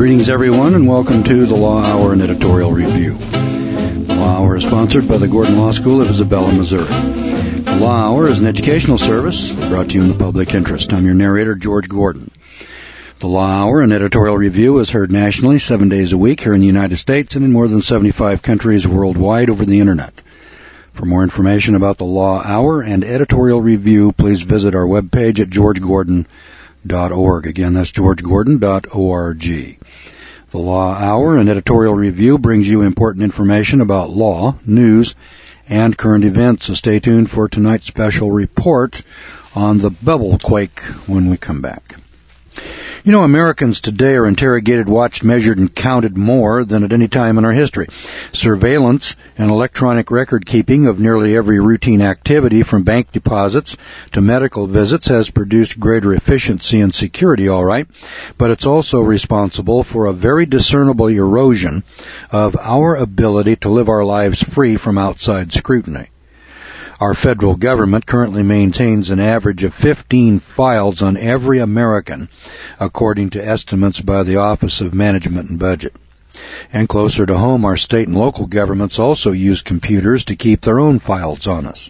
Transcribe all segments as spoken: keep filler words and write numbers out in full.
Greetings, everyone, and welcome to the Law Hour and Editorial Review. The Law Hour is sponsored by the Gordon Law School of Isabella, Missouri. The Law Hour is an educational service brought to you in the public interest. I'm your narrator, George Gordon. The Law Hour and Editorial Review is heard nationally seven days a week here in the United States and in more than seventy-five countries worldwide over the Internet. For more information about the Law Hour and Editorial Review, please visit our webpage at george gordon dot org. Again, that's george gordon dot org. The Law Hour and Editorial Review brings you important information about law, news, and current events. So stay tuned for tonight's special report on the Bubblequake when we come back. You know, Americans today are interrogated, watched, measured, and counted more than at any time in our history. Surveillance and electronic record keeping of nearly every routine activity, from bank deposits to medical visits, has produced greater efficiency and security, all right, but it's also responsible for a very discernible erosion of our ability to live our lives free from outside scrutiny. Our federal government currently maintains an average of fifteen files on every American, according to estimates by the Office of Management and Budget. And closer to home, our state and local governments also use computers to keep their own files on us.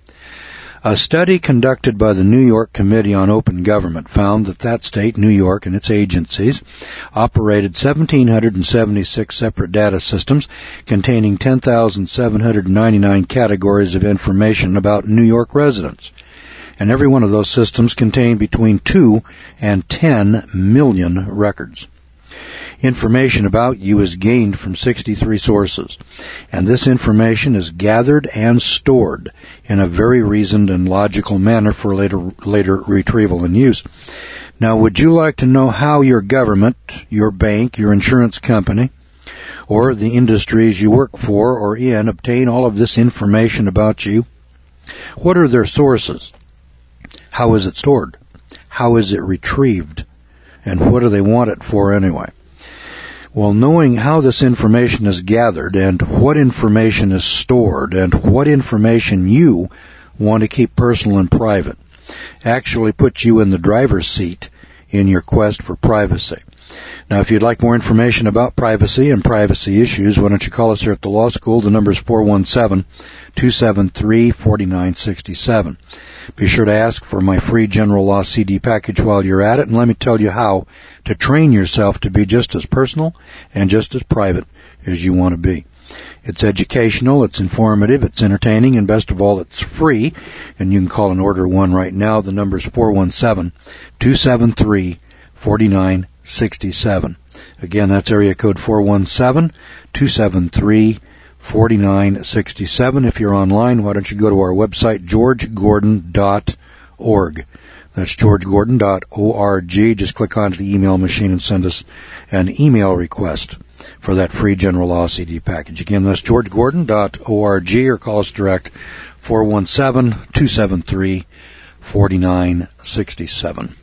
A study conducted by the New York Committee on Open Government found that that state, New York, and its agencies operated one thousand seven hundred seventy-six separate data systems containing ten thousand seven hundred ninety-nine categories of information about New York residents. And every one of those systems contained between two and ten million records. Information about you is gained from sixty-three sources, and this information is gathered and stored in a very reasoned and logical manner for later later retrieval and use. Now, would you like to know how your government, your bank, your insurance company, or the industries you work for or in obtain all of this information about you? What are their sources? How is it stored? How is it retrieved? And what do they want it for anyway? Well, knowing how this information is gathered and what information is stored and what information you want to keep personal and private actually puts you in the driver's seat in your quest for privacy. Now, if you'd like more information about privacy and privacy issues, why don't you call us here at the law school? The number is four one seven, two seven three, four nine six seven. Be sure to ask for my free general law C D package while you're at it, and let me tell you how to train yourself to be just as personal and just as private as you want to be. It's educational, it's informative, it's entertaining, and best of all, it's free, and you can call and order one right now. The number is four one seven, two seven three, four nine six seven. Again, that's area code four one seven, two seven three, four nine six seven. If you're online, why don't you go to our website, george gordon dot org. That's george gordon dot org. Just click onto the email machine and send us an email request for that free general law C D package. Again, that's george gordon dot org, or call us direct, four one seven, two seven three, four nine six seven.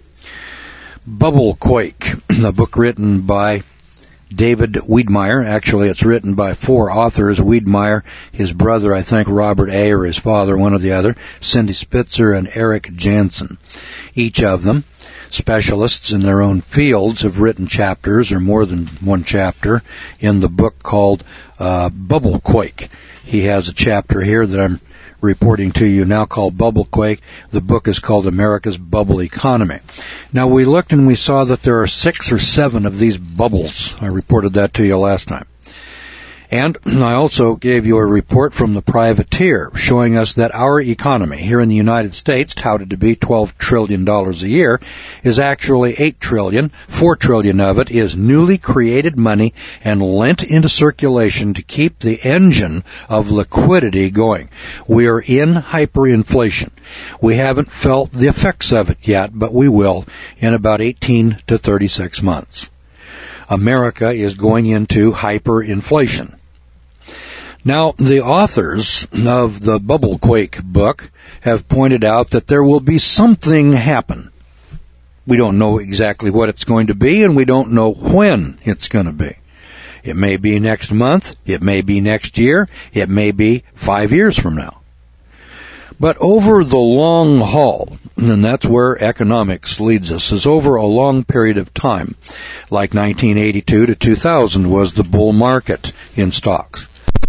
Bubblequake, a book written by David Wiedemeyer. Actually, it's written by four authors: Wiedemeyer, his brother, I think Robert A., or his father, one or the other, Cindy Spitzer, and Eric Jansen. Each of them, specialists in their own fields, have written chapters, or more than one chapter, in the book called uh, Bubblequake. He has a chapter here that I'm reporting to you now called Bubblequake. The book is called America's Bubble Economy. Now, we looked and we saw that there are six or seven of these bubbles. I reported that to you last time. And I also gave you a report from the Privateer showing us that our economy here in the United States, touted to be twelve trillion dollars a year, is actually eight trillion dollars. four trillion dollars of it is newly created money and lent into circulation to keep the engine of liquidity going. We are in hyperinflation. We haven't felt the effects of it yet, but we will in about eighteen to thirty-six months. America is going into hyperinflation. Now, the authors of the Bubblequake book have pointed out that there will be something happen. We don't know exactly what it's going to be, and we don't know when it's going to be. It may be next month, it may be next year, it may be five years from now. But over the long haul, And that's where economics leads us, is over a long period of time, like nineteen eighty-two to two thousand was the bull market in stocks.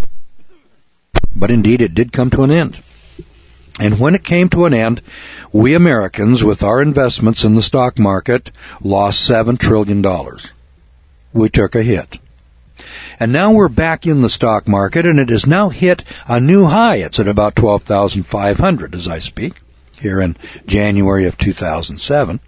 But indeed, it did come to an end. And when it came to an end, we Americans, with our investments in the stock market, lost seven trillion dollars. We took a hit. And now we're back in the stock market, and it has now hit a new high. It's at about twelve thousand five hundred as I speak, here in January of two thousand seven.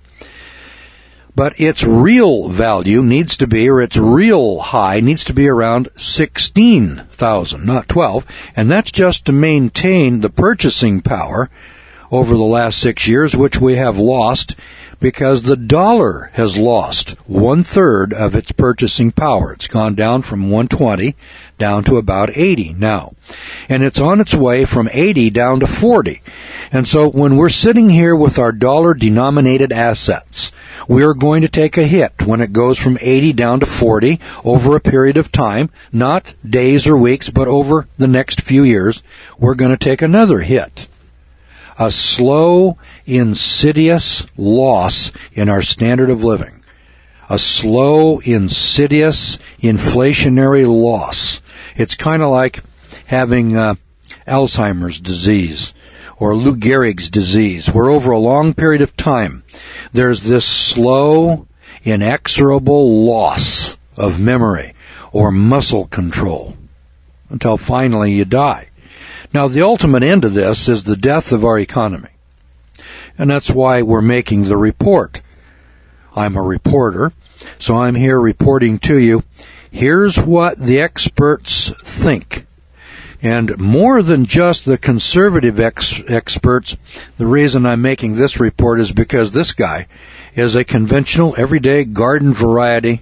But its real value needs to be, or its real high needs to be around sixteen thousand, not twelve. And that's just to maintain the purchasing power over the last six years, which we have lost because the dollar has lost one-third of its purchasing power. It's gone down from one twenty down to about eighty now. And it's on its way from eighty down to forty. And so when we're sitting here with our dollar-denominated assets, we are going to take a hit when it goes from eighty down to forty over a period of time, not days or weeks, but over the next few years. We're going to take another hit. A slow, insidious loss in our standard of living. A slow, insidious, inflationary loss. It's kind of like having uh, Alzheimer's disease or Lou Gehrig's disease, where over a long period of time, there's this slow, inexorable loss of memory or muscle control until finally you die. Now, the ultimate end of this is the death of our economy. And that's why we're making the report. I'm a reporter, so I'm here reporting to you. Here's what the experts think. And more than just the conservative ex- experts, the reason I'm making this report is because this guy is a conventional, everyday, garden variety,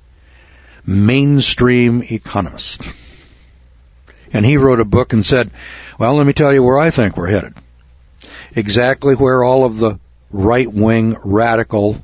mainstream economist. And he wrote a book and said, well, let me tell you where I think we're headed. Exactly where all of the right-wing, radical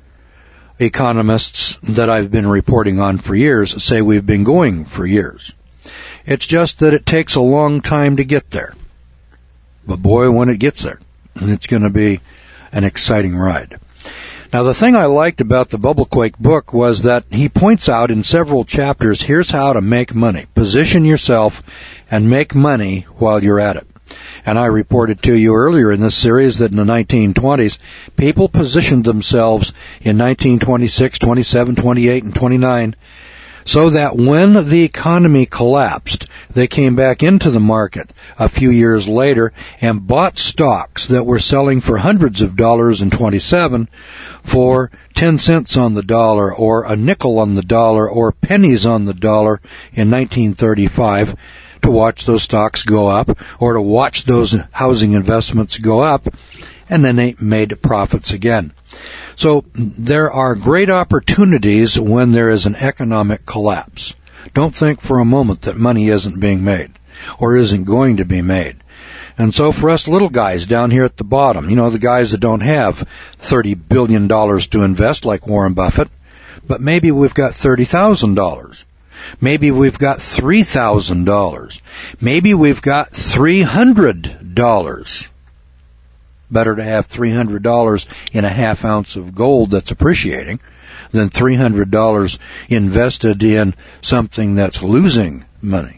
economists that I've been reporting on for years say we've been going for years. It's just that it takes a long time to get there. But boy, when it gets there, it's going to be an exciting ride. Now, the thing I liked about the Bubblequake book was that he points out in several chapters, here's how to make money. Position yourself and make money while you're at it. And I reported to you earlier in this series that in the nineteen twenties, people positioned themselves in nineteen twenty-six, twenty-seven, twenty-eight, and twenty-nine so that when the economy collapsed, they came back into the market a few years later and bought stocks that were selling for hundreds of dollars in twenty-seven for ten cents on the dollar or a nickel on the dollar or pennies on the dollar in nineteen thirty-five to watch those stocks go up or to watch those housing investments go up, and then they made profits again. So there are great opportunities when there is an economic collapse. Don't think for a moment that money isn't being made or isn't going to be made. And so for us little guys down here at the bottom, you know, the guys that don't have thirty billion dollars to invest like Warren Buffett, but maybe we've got thirty thousand dollars. Maybe we've got three thousand dollars. Maybe we've got three hundred dollars. Better to have three hundred dollars in a half ounce of gold that's appreciating than three hundred dollars invested in something that's losing money.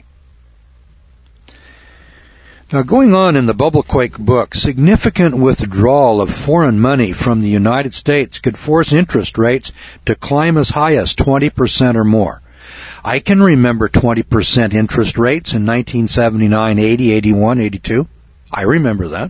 Now, going on in the Bubblequake book, significant withdrawal of foreign money from the United States could force interest rates to climb as high as twenty percent or more. I can remember twenty percent interest rates in nineteen seventy-nine, eighty, eighty-one, eighty-two. I remember that.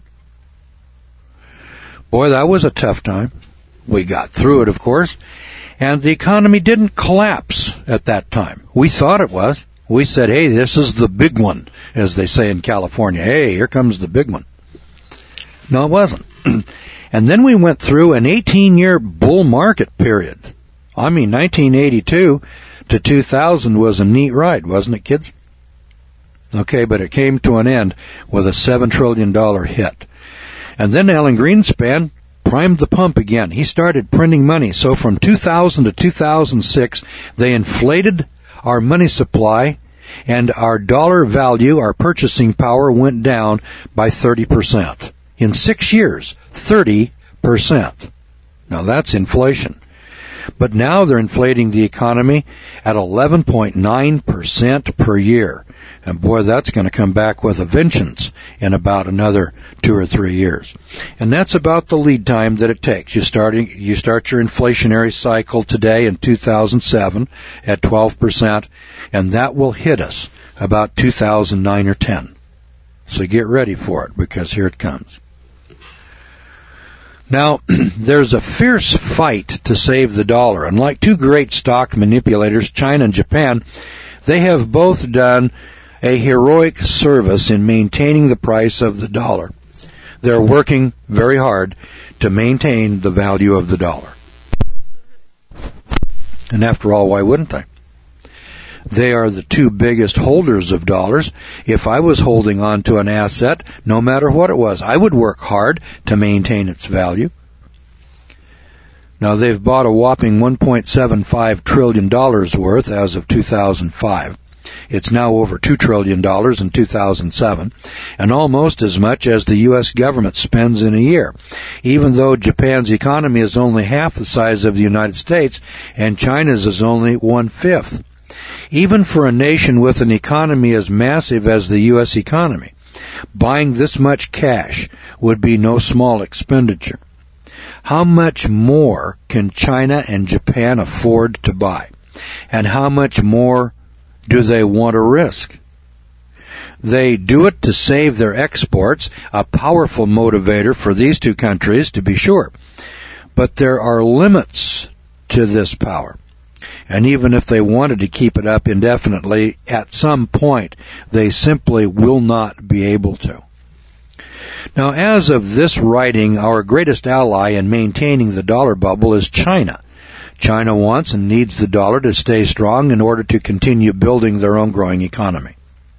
Boy, that was a tough time. We got through it, of course, and the economy didn't collapse at that time. We thought it was. We said, hey, this is the big one, as they say in California. Hey, here comes the big one. No, it wasn't. And then we went through an eighteen-year bull market period. I mean, nineteen eighty-two to two thousand was a neat ride, wasn't it, kids? Okay, but it came to an end with a seven trillion dollars hit. And then Alan Greenspan primed the pump again. He started printing money. So from two thousand to two thousand six, they inflated our money supply, and our dollar value, our purchasing power, went down by thirty percent. In six years, thirty percent. Now that's inflation. But now they're inflating the economy at eleven point nine percent per year. And boy, that's going to come back with a vengeance in about another two or three years. And that's about the lead time that it takes. You start, you start your inflationary cycle today in two thousand seven at twelve percent, and that will hit us about two thousand nine or ten. So get ready for it, because here it comes. Now, there's a fierce fight to save the dollar. And like two great stock manipulators, China and Japan, they have both done a heroic service in maintaining the price of the dollar. They're working very hard to maintain the value of the dollar. And after all, why wouldn't they? They are the two biggest holders of dollars. If I was holding on to an asset, no matter what it was, I would work hard to maintain its value. Now, they've bought a whopping one point seven five trillion dollars worth as of two thousand five. It's now over two trillion dollars in two thousand seven, and almost as much as the U S government spends in a year, even though Japan's economy is only half the size of the United States, and China's is only one-fifth. Even for a nation with an economy as massive as the U S economy, buying this much cash would be no small expenditure. How much more can China and Japan afford to buy? And how much more do they want to risk? They do it to save their exports, a powerful motivator for these two countries, to be sure. But there are limits to this power. And even if they wanted to keep it up indefinitely, at some point, they simply will not be able to. Now, as of this writing, our greatest ally in maintaining the dollar bubble is China. China wants and needs the dollar to stay strong in order to continue building their own growing economy.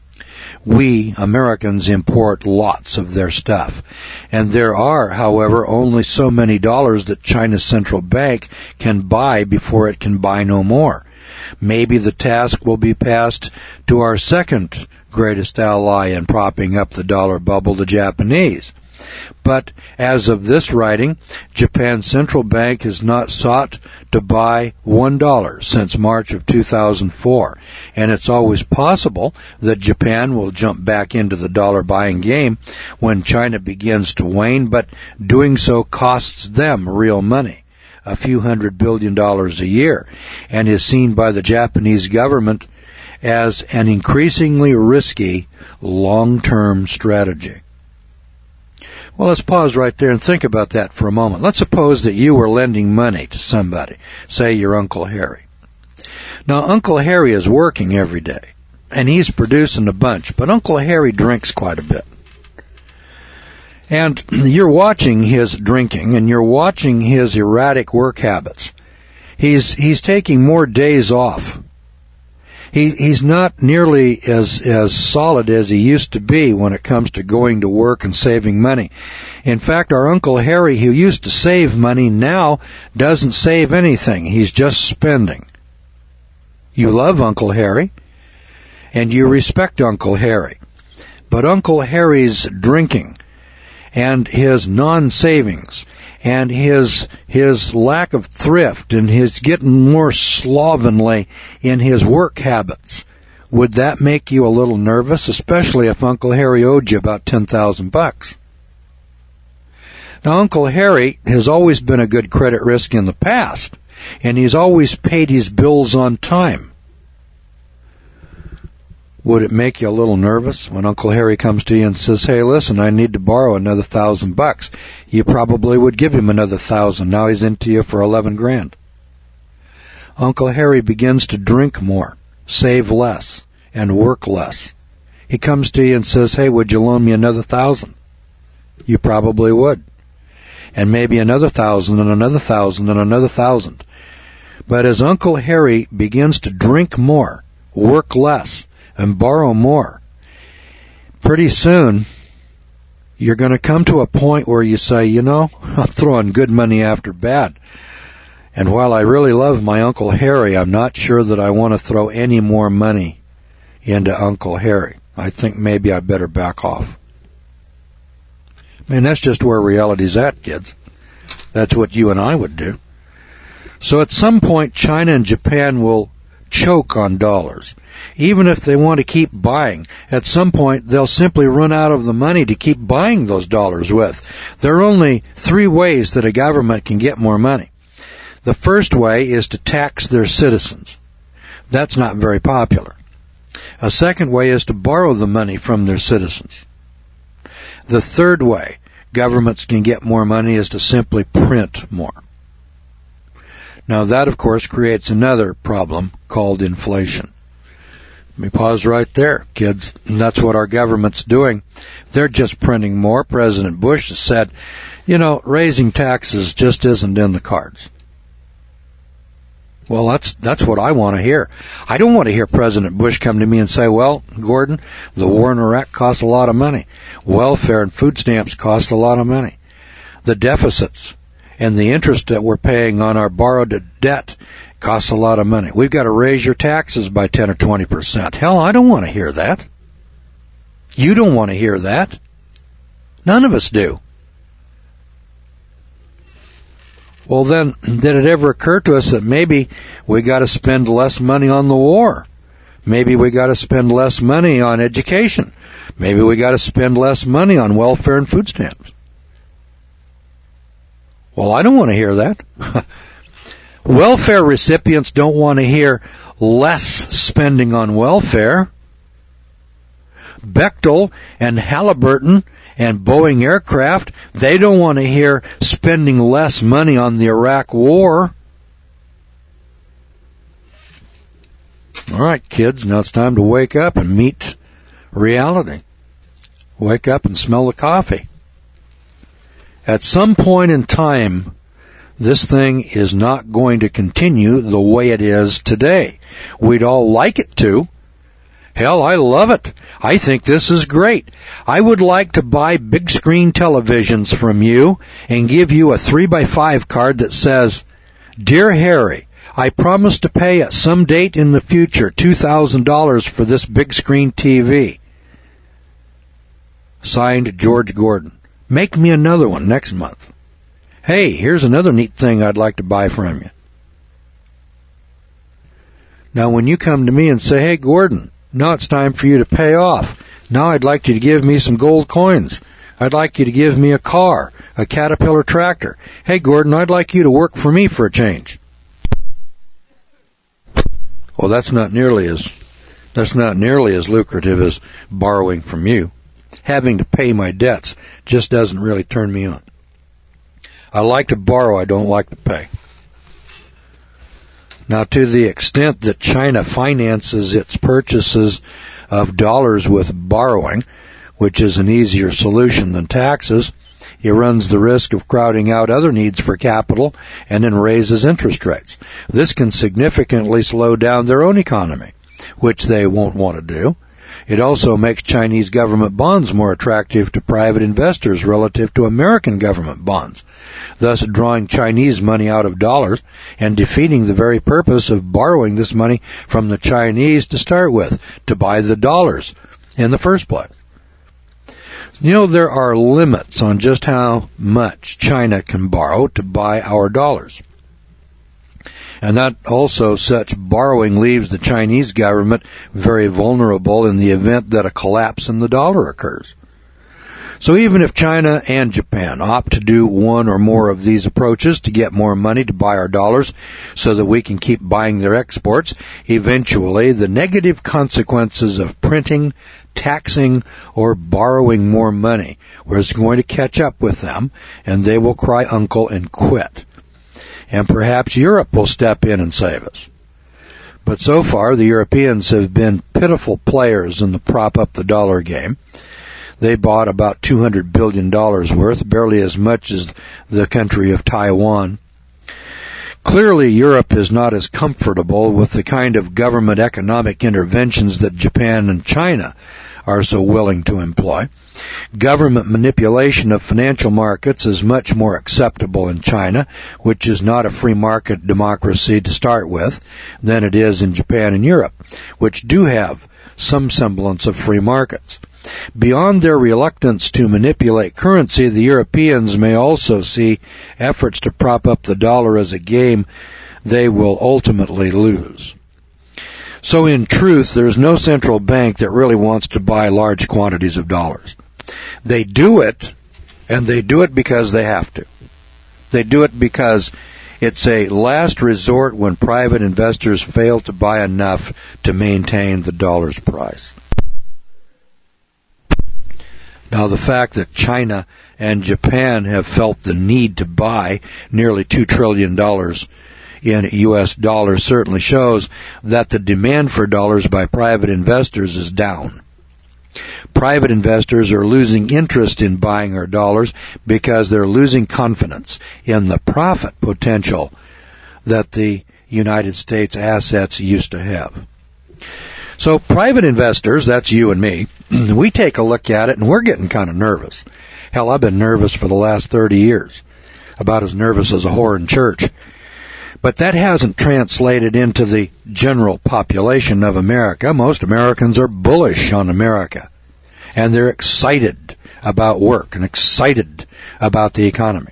We, Americans, import lots of their stuff. And there are, however, only so many dollars that China's central bank can buy before it can buy no more. Maybe the task will be passed to our second greatest ally in propping up the dollar bubble, the Japanese. But as of this writing, Japan's central bank has not sought to buy one dollar since March of two thousand four, and it's always possible that Japan will jump back into the dollar buying game when China begins to wane, but doing so costs them real money, a few hundred billion dollars a year, and is seen by the Japanese government as an increasingly risky long-term strategy. Well, let's pause right there and think about that for a moment. Let's suppose that you were lending money to somebody, say your Uncle Harry. Now, Uncle Harry is working every day, and he's producing a bunch, but Uncle Harry drinks quite a bit. And you're watching his drinking, and you're watching his erratic work habits. He's he's taking more days off. He, he's not nearly as, as solid as he used to be when it comes to going to work and saving money. In fact, our Uncle Harry, who used to save money, now doesn't save anything. He's just spending. You love Uncle Harry, and you respect Uncle Harry. But Uncle Harry's drinking and his non-savings and his his lack of thrift and his getting more slovenly in his work habits, would that make you a little nervous, especially if Uncle Harry owed you about ten thousand bucks? Now, Uncle Harry has always been a good credit risk in the past, and he's always paid his bills on time. Would it make you a little nervous when Uncle Harry comes to you and says, hey, listen, I need to borrow another thousand bucks? You probably would give him another thousand. Now he's into you for eleven grand. Uncle Harry begins to drink more, save less, and work less. He comes to you and says, hey, would you loan me another thousand? You probably would. And maybe another thousand and another thousand and another thousand. But as Uncle Harry begins to drink more, work less, and borrow more, pretty soon you're going to come to a point where you say, you know, I'm throwing good money after bad. And while I really love my Uncle Harry, I'm not sure that I want to throw any more money into Uncle Harry. I think maybe I better back off. I mean, that's just where reality's at, kids. That's what you and I would do. So at some point, China and Japan will choke on dollars. Even if they want to keep buying, at some point they'll simply run out of the money to keep buying those dollars with. There are only three ways that a government can get more money. The first way is to tax their citizens. That's not very popular. A second way is to borrow the money from their citizens. The third way governments can get more money is to simply print more. Now that, of course, creates another problem called inflation. Let me pause right there, kids. And that's what our government's doing. They're just printing more. President Bush has said, you know, raising taxes just isn't in the cards. Well, that's that's what I want to hear. I don't want to hear President Bush come to me and say, well, Gordon, the war in Iraq costs a lot of money. Welfare and food stamps cost a lot of money. The deficits and the interest that we're paying on our borrowed debt costs a lot of money. We've got to raise your taxes by ten or twenty percent. Hell, I don't want to hear that. You don't want to hear that. None of us do. Well, then, did it ever occur to us that maybe we got to spend less money on the war? Maybe we got to spend less money on education. Maybe we got to spend less money on welfare and food stamps. Well, I don't want to hear that. Welfare recipients don't want to hear less spending on welfare. Bechtel and Halliburton and Boeing aircraft, they don't want to hear spending less money on the Iraq war. All right, kids, now it's time to wake up and meet reality. Wake up and smell the coffee. At some point in time, this thing is not going to continue the way it is today. We'd all like it to. Hell, I love it. I think this is great. I would like to buy big screen televisions from you and give you a three by five card that says, Dear Harry, I promise to pay at some date in the future two thousand dollars for this big screen T V. Signed, George Gordon. Make me another one next month. Hey, here's another neat thing I'd like to buy from you. Now, when you come to me and say, hey, Gordon, now it's time for you to pay off. Now I'd like you to give me some gold coins. I'd like you to give me a car, a Caterpillar tractor. Hey, Gordon, I'd like you to work for me for a change. Well, that's not nearly as that's not nearly as lucrative as borrowing from you. Having to pay my debts just doesn't really turn me on. I like to borrow, I don't like to pay. Now, to the extent that China finances its purchases of dollars with borrowing, which is an easier solution than taxes, it runs the risk of crowding out other needs for capital and then raises interest rates. This can significantly slow down their own economy, which they won't want to do. It also makes Chinese government bonds more attractive to private investors relative to American government bonds, thus drawing Chinese money out of dollars and defeating the very purpose of borrowing this money from the Chinese to start with, to buy the dollars in the first place. You know, there are limits on just how much China can borrow to buy our dollars. And that also, such borrowing leaves the Chinese government very vulnerable in the event that a collapse in the dollar occurs. So even if China and Japan opt to do one or more of these approaches to get more money to buy our dollars so that we can keep buying their exports, eventually the negative consequences of printing, taxing, or borrowing more money is going to catch up with them, and they will cry uncle and quit. And perhaps Europe will step in and save us. But so far, the Europeans have been pitiful players in the prop up the dollar game. They bought about two hundred billion dollars worth, barely as much as the country of Taiwan. Clearly, Europe is not as comfortable with the kind of government economic interventions that Japan and China are so willing to employ. Government manipulation of financial markets is much more acceptable in China, which is not a free market democracy to start with, than it is in Japan and Europe, which do have some semblance of free markets. Beyond their reluctance to manipulate currency, the Europeans may also see efforts to prop up the dollar as a game they will ultimately lose. So in truth, there's no central bank that really wants to buy large quantities of dollars. They do it, and they do it because they have to. They do it because it's a last resort when private investors fail to buy enough to maintain the dollar's price. Now, the fact that China and Japan have felt the need to buy nearly two trillion dollars in U S dollars certainly shows that the demand for dollars by private investors is down. Private investors are losing interest in buying our dollars because they're losing confidence in the profit potential that the United States assets used to have. So private investors, that's you and me, we take a look at it and we're getting kind of nervous. Hell, I've been nervous for the last thirty years, about as nervous as a whore in church. But that hasn't translated into the general population of America. Most Americans are bullish on America, and they're excited about work and excited about the economy.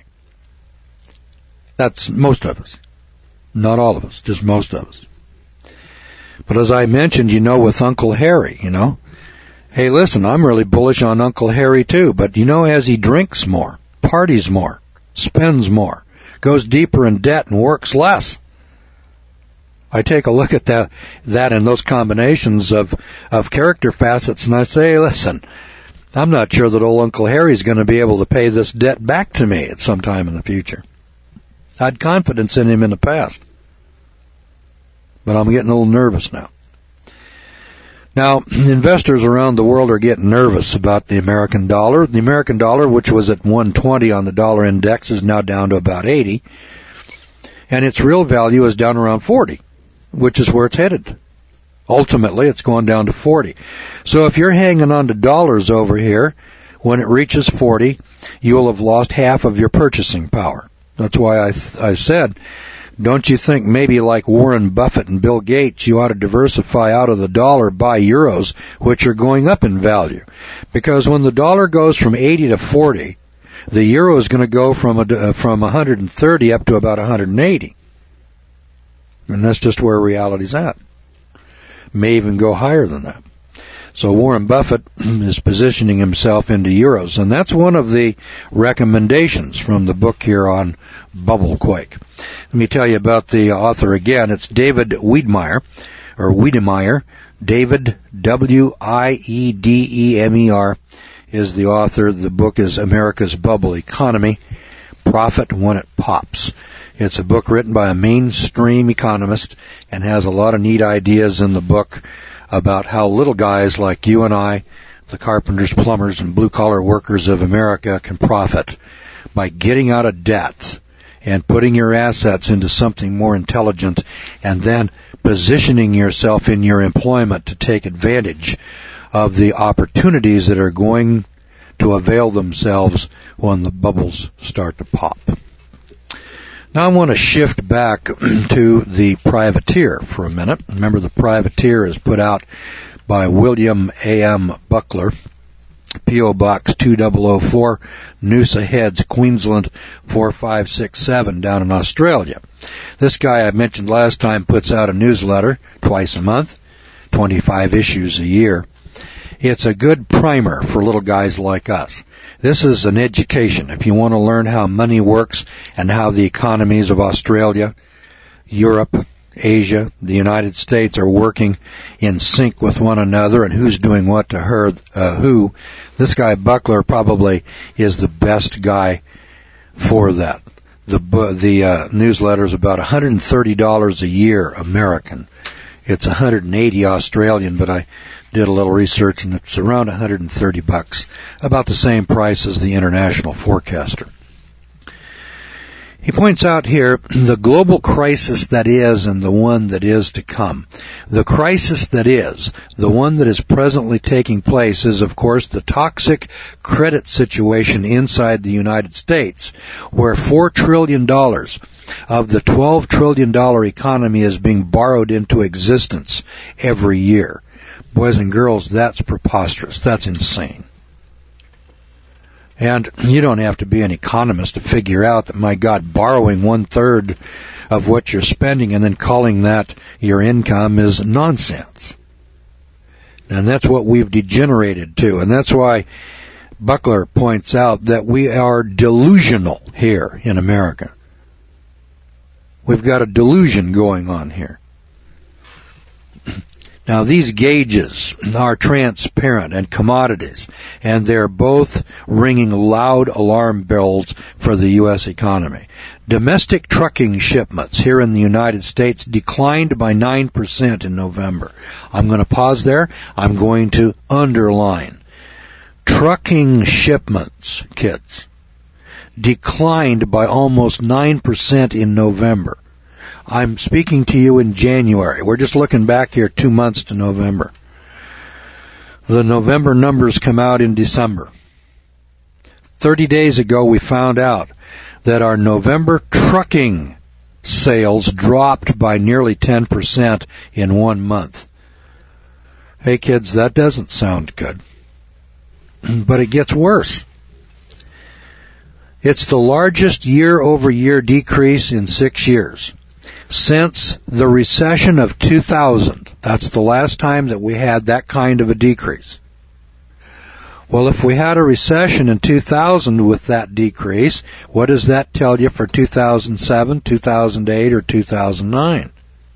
That's most of us. Not all of us, just most of us. But as I mentioned, you know, with Uncle Harry, you know, hey, listen, I'm really bullish on Uncle Harry too, but you know, as he drinks more, parties more, spends more, goes deeper in debt and works less, I take a look at that, that and those combinations of, of character facets, and I say, listen, I'm not sure that old Uncle Harry's going to be able to pay this debt back to me at some time in the future. I had confidence in him in the past, but I'm getting a little nervous now. Now, investors around the world are getting nervous about the American dollar. The American dollar, which was at one twenty on the dollar index, is now down to about eighty, and its real value is down around forty, which is where it's headed. Ultimately, it's going down to forty. So if you're hanging on to dollars over here, when it reaches forty, you'll have lost half of your purchasing power. That's why I, th- I said, don't you think maybe like Warren Buffett and Bill Gates, you ought to diversify out of the dollar, buy euros, which are going up in value? Because when the dollar goes from eighty to forty, the euro is going to go from a, uh, from one hundred thirty up to about one hundred eighty. And that's just where reality's at. May even go higher than that. So Warren Buffett is positioning himself into euros, and that's one of the recommendations from the book here on Bubblequake. Let me tell you about the author again. It's David Wiedemeyer, or Wiedemeyer. David, W I E D E M E R, is the author. The book is America's Bubble Economy, Profit When It Pops. It's a book written by a mainstream economist and has a lot of neat ideas in the book about how little guys like you and I, the carpenters, plumbers, and blue-collar workers of America, can profit by getting out of debt and putting your assets into something more intelligent and then positioning yourself in your employment to take advantage of the opportunities that are going to avail themselves when the bubbles start to pop. Now I want to shift back to the Privateer for a minute. Remember, the Privateer is put out by William A M. Buckler, P O. Box two thousand four, Noosa Heads, Queensland four five six seven, down in Australia. This guy I mentioned last time puts out a newsletter twice a month, twenty-five issues a year. It's a good primer for little guys like us. This is an education. If you want to learn how money works and how the economies of Australia, Europe, Asia, the United States are working in sync with one another and who's doing what to her, uh, who, this guy Buckler probably is the best guy for that. The the uh, newsletter is about one hundred thirty dollars a year American. It's one hundred eighty Australian, but I did a little research and it's around one hundred thirty bucks, about the same price as the International Forecaster. He points out here the global crisis that is and the one that is to come. The crisis that is, the one that is presently taking place, is of course the toxic credit situation inside the United States, where four trillion dollars of the twelve trillion dollars economy is being borrowed into existence every year. Boys and girls, that's preposterous. That's insane. And you don't have to be an economist to figure out that, my God, borrowing one-third of what you're spending and then calling that your income is nonsense. And that's what we've degenerated to. And that's why Buckler points out that we are delusional here in America. We've got a delusion going on here. Now, these gauges are transparent and commodities, and they're both ringing loud alarm bells for the U S economy. Domestic trucking shipments here in the United States declined by nine percent in November. I'm going to pause there. I'm going to underline. Trucking shipments, kids, declined by almost nine percent in November. I'm speaking to you in January. We're just looking back here two months to November. The November numbers come out in December. Thirty days ago, we found out that our November trucking sales dropped by nearly ten percent in one month. Hey, kids, that doesn't sound good. But it gets worse. It's the largest year-over-year decrease in six years. Since the recession of two thousand, that's the last time that we had that kind of a decrease. Well, if we had a recession in two thousand with that decrease, what does that tell you for two thousand seven, two thousand eight, or two thousand nine?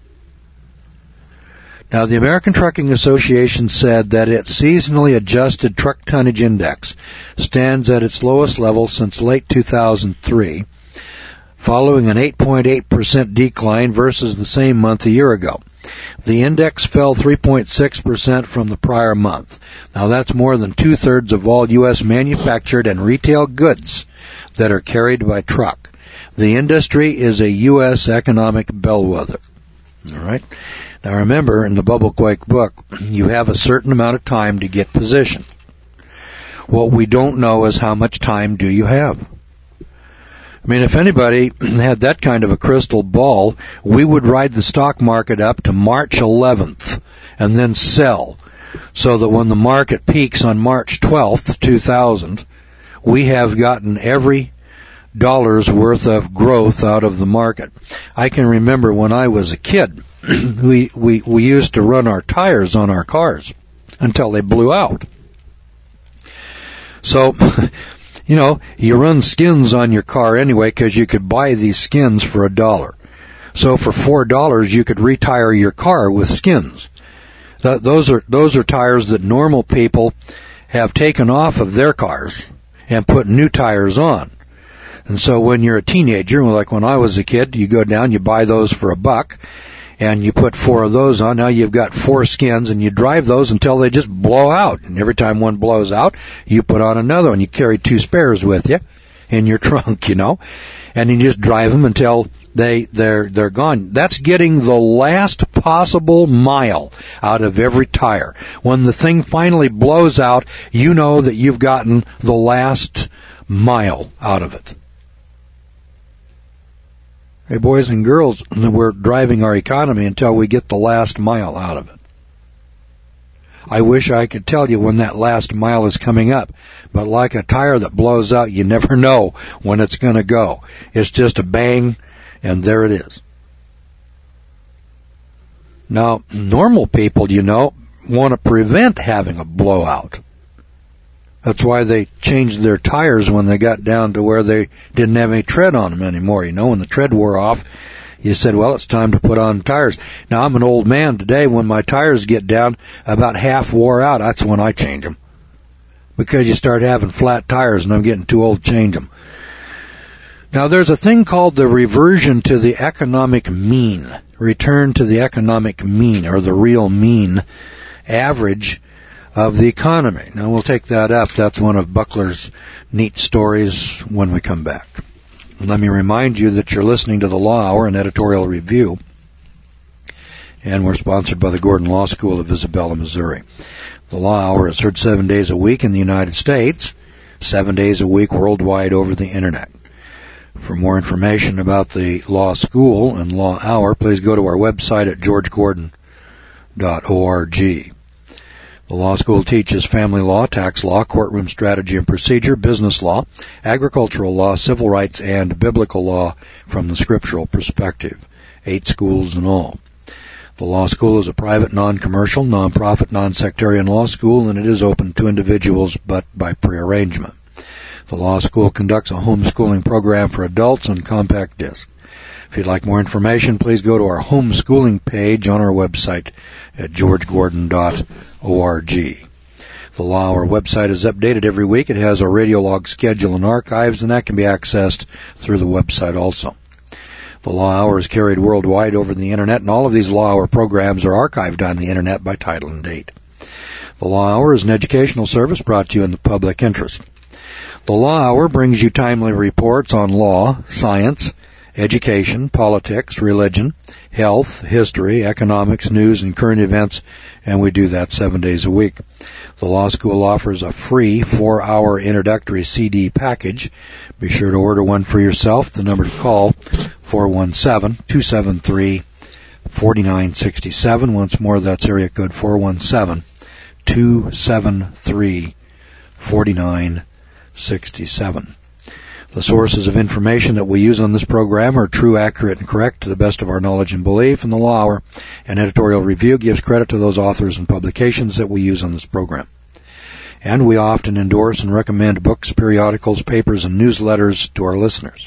Now, the American Trucking Association said that its seasonally adjusted truck tonnage index stands at its lowest level since late two thousand three, following an eight point eight percent decline versus the same month a year ago. The index fell three point six percent from the prior month. Now, that's more than two-thirds of all U S manufactured and retail goods that are carried by truck. The industry is a U S economic bellwether. All right? Now, remember, in the Bubblequake book, you have a certain amount of time to get positioned. What we don't know is how much time do you have. I mean, if anybody had that kind of a crystal ball, we would ride the stock market up to March eleventh and then sell, so that when the market peaks on March twelfth, two thousand, we have gotten every dollar's worth of growth out of the market. I can remember when I was a kid, we, we, we used to run our tires on our cars until they blew out. So, you know, you run skins on your car anyway because you could buy these skins for a dollar. So for four dollars, you could retire your car with skins. Th- those are those are tires that normal people have taken off of their cars and put new tires on. And so when you're a teenager, like when I was a kid, you go down, you buy those for a buck, and you put four of those on. Now you've got four skins, and you drive those until they just blow out. And every time one blows out, you put on another one. You carry two spares with you in your trunk, you know, and you just drive them until they they're they're gone. That's getting the last possible mile out of every tire. When the thing finally blows out, you know that you've gotten the last mile out of it. Hey, boys and girls, we're driving our economy until we get the last mile out of it. I wish I could tell you when that last mile is coming up, but like a tire that blows out, you never know when it's going to go. It's just a bang, and there it is. Now, normal people, you know, want to prevent having a blowout. That's why they changed their tires when they got down to where they didn't have any tread on them anymore. You know, when the tread wore off, you said, well, it's time to put on tires. Now, I'm an old man today. When my tires get down about half wore out, that's when I change them. Because you start having flat tires, and I'm getting too old to change them. Now, there's a thing called the reversion to the economic mean. Return to the economic mean, or the real mean average of the economy. Now, we'll take that up. That's one of Buckler's neat stories when we come back. Let me remind you that you're listening to the Law Hour, an editorial review, and we're sponsored by the Gordon Law School of Isabella, Missouri. The Law Hour is heard seven days a week in the United States, seven days a week worldwide over the Internet. For more information about the Law School and Law Hour, please go to our website at george gordon dot org. The law school teaches family law, tax law, courtroom strategy and procedure, business law, agricultural law, civil rights, and biblical law from the scriptural perspective. Eight schools in all. The law school is a private, non-commercial, non-profit, non-sectarian law school, and it is open to individuals, but by prearrangement. The law school conducts a homeschooling program for adults on compact disc. If you'd like more information, please go to our homeschooling page on our website at george gordon dot org. The Law Hour website is updated every week. It has our radio log schedule and archives, and that can be accessed through the website also. The Law Hour is carried worldwide over the Internet, and all of these Law Hour programs are archived on the Internet by title and date. The Law Hour is an educational service brought to you in the public interest. The Law Hour brings you timely reports on law, science, education, politics, religion, health, history, economics, news, and current events, and we do that seven days a week. The law school offers a free four-hour introductory C D package. Be sure to order one for yourself. The number to call, four one seven, two seven three, four nine six seven. Once more, that's area code four one seven, two seven three, four nine six seven. The sources of information that we use on this program are true, accurate, and correct to the best of our knowledge and belief, and the Law Hour and Editorial Review gives credit to those authors and publications that we use on this program. And we often endorse and recommend books, periodicals, papers, and newsletters to our listeners.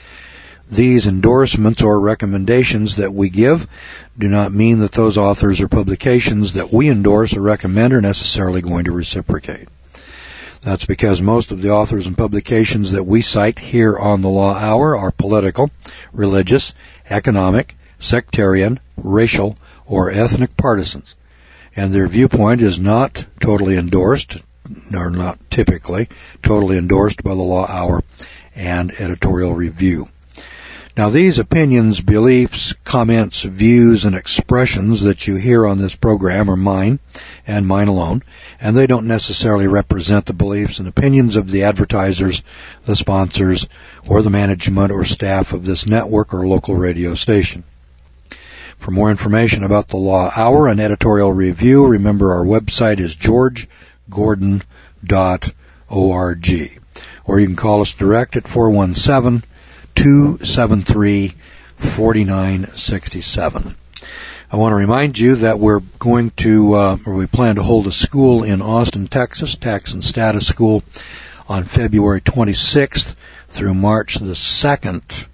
These endorsements or recommendations that we give do not mean that those authors or publications that we endorse or recommend are necessarily going to reciprocate. That's because most of the authors and publications that we cite here on the Law Hour are political, religious, economic, sectarian, racial, or ethnic partisans, and their viewpoint is not totally endorsed, or not typically totally endorsed by the Law Hour and Editorial Review. Now, these opinions, beliefs, comments, views, and expressions that you hear on this program are mine and mine alone, and they don't necessarily represent the beliefs and opinions of the advertisers, the sponsors, or the management or staff of this network or local radio station. For more information about the Law Hour and Editorial Review, remember our website is george gordon dot org, or you can call us direct at four one seven, two seven three, four nine six seven. I want to remind you that we're going to, uh, or we plan to hold a school in Austin, Texas, Tax and Status School, on February twenty-sixth through March the second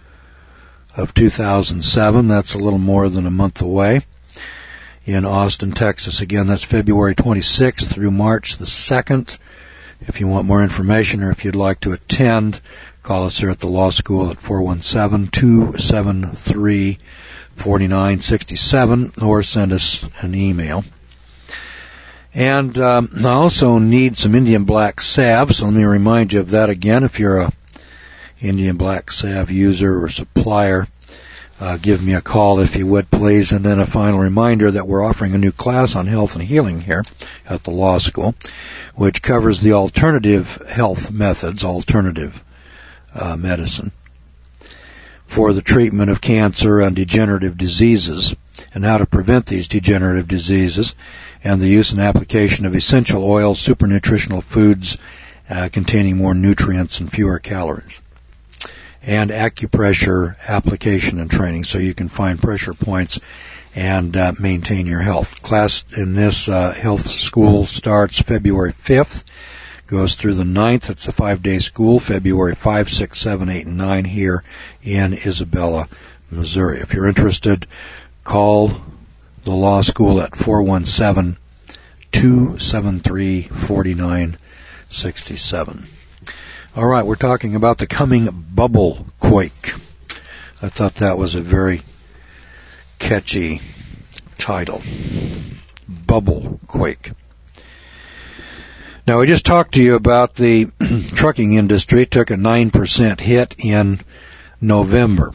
of two thousand seven. That's a little more than a month away. In Austin, Texas. Again, that's February twenty-sixth through March the second. If you want more information or if you'd like to attend, call us here at the law school at four one seven, two seven three, four nine six seven or send us an email. And um, I also need some Indian black salve, so let me remind you of that again. If you're a Indian black salve user or supplier, uh, give me a call if you would, please. And then a final reminder that we're offering a new class on health and healing here at the law school, which covers the alternative health methods, alternative uh, medicine, for the treatment of cancer and degenerative diseases, and how to prevent these degenerative diseases, and the use and application of essential oils, supernutritional foods uh, containing more nutrients and fewer calories, and acupressure application and training so you can find pressure points and uh, maintain your health. Class in this uh, health school starts February fifth, goes through the ninth. It's a five-day school, February fifth, sixth, seventh, eighth, and ninth here in Isabella, Missouri. If you're interested, call the law school at four one seven, two seven three, four nine six seven. All right, we're talking about the coming bubble quake. I thought that was a very catchy title. Bubble quake. Now, we just talked to you about the trucking industry. It took a nine percent hit in November.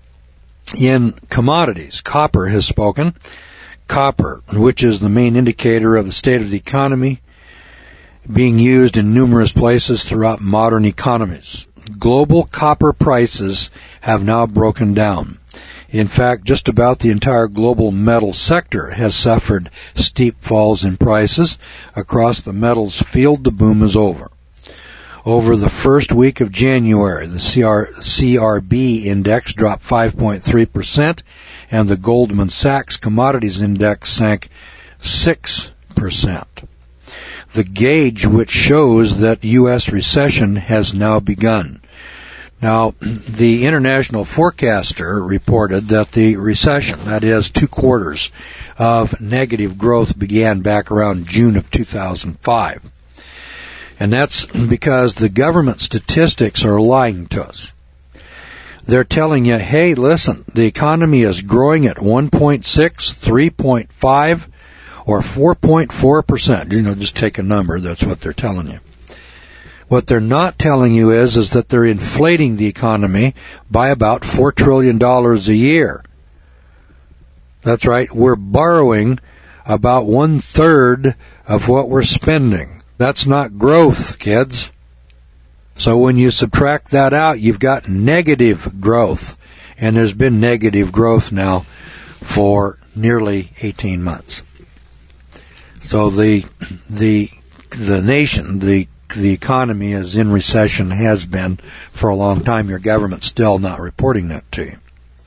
In commodities, copper has spoken. Copper, which is the main indicator of the state of the economy, being used in numerous places throughout modern economies. Global copper prices have now broken down. In fact, just about the entire global metal sector has suffered steep falls in prices. Across the metals field, the boom is over. Over the first week of January, the C R, C R B index dropped five point three percent, and the Goldman Sachs Commodities Index sank six percent. The gauge which shows that U S recession has now begun. Now, the International Forecaster reported that the recession, that is, two quarters of negative growth, began back around June of two thousand five. And that's because the government statistics are lying to us. They're telling you, hey, listen, the economy is growing at one point six, three point five, or four point four percent. You know, just take a number. That's what they're telling you. What they're not telling you is, is that they're inflating the economy by about four trillion dollars a year. That's right. We're borrowing about one-third of what we're spending. That's not growth, kids. So when you subtract that out, you've got negative growth. And there's been negative growth now for nearly eighteen months. So the the the nation, the the economy is in recession, has been for a long time. Your government's still not reporting that to you.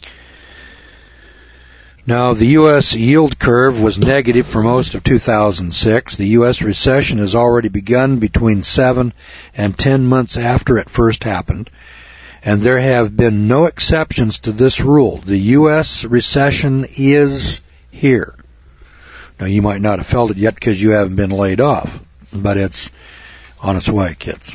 Now, the U S yield curve was negative for most of two thousand six. The U S recession has already begun between seven and ten months after it first happened, and there have been no exceptions to this rule. The U S recession is here. Now, you might not have felt it yet because you haven't been laid off, but it's on its way, kids.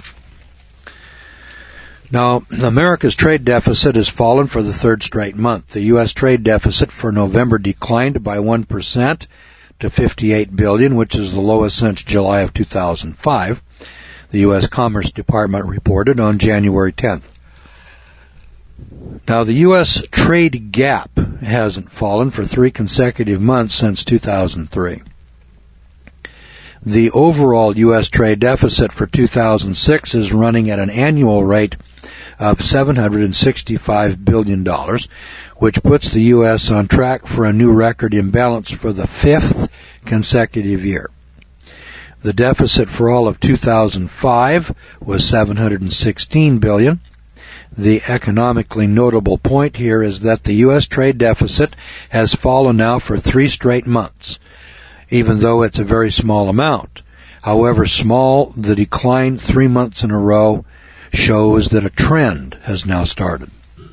Now, America's trade deficit has fallen for the third straight month. The U S trade deficit for November declined by one percent to fifty-eight billion dollars, which is the lowest since July of two thousand five. The U S Commerce Department reported on January tenth. Now, the U S trade gap hasn't fallen for three consecutive months since two thousand three. The overall U S trade deficit for two thousand six is running at an annual rate of seven hundred sixty-five billion dollars, which puts the U S on track for a new record imbalance for the fifth consecutive year. The deficit for all of two thousand five was seven hundred sixteen billion dollars. The economically notable point here is that the U S trade deficit has fallen now for three straight months, even though it's a very small amount. However small, the decline three months in a row shows that a trend has now started.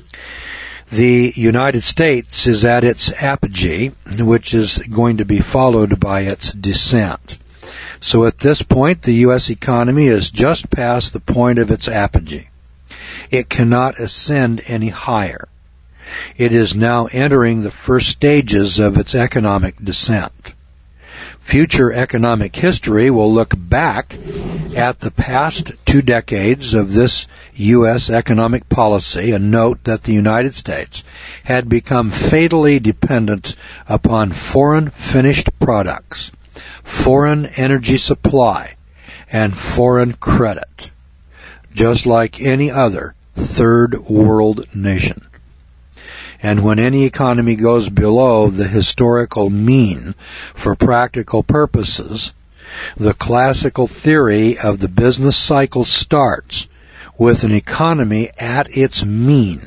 The United States is at its apogee, which is going to be followed by its descent. So at this point, the U S economy is just past the point of its apogee. It cannot ascend any higher. It is now entering the first stages of its economic descent. Future economic history will look back at the past two decades of this U S economic policy and note that the United States had become fatally dependent upon foreign finished products, foreign energy supply, and foreign credit, just like any other third world nation. And when any economy goes below the historical mean for practical purposes, the classical theory of the business cycle starts with an economy at its mean.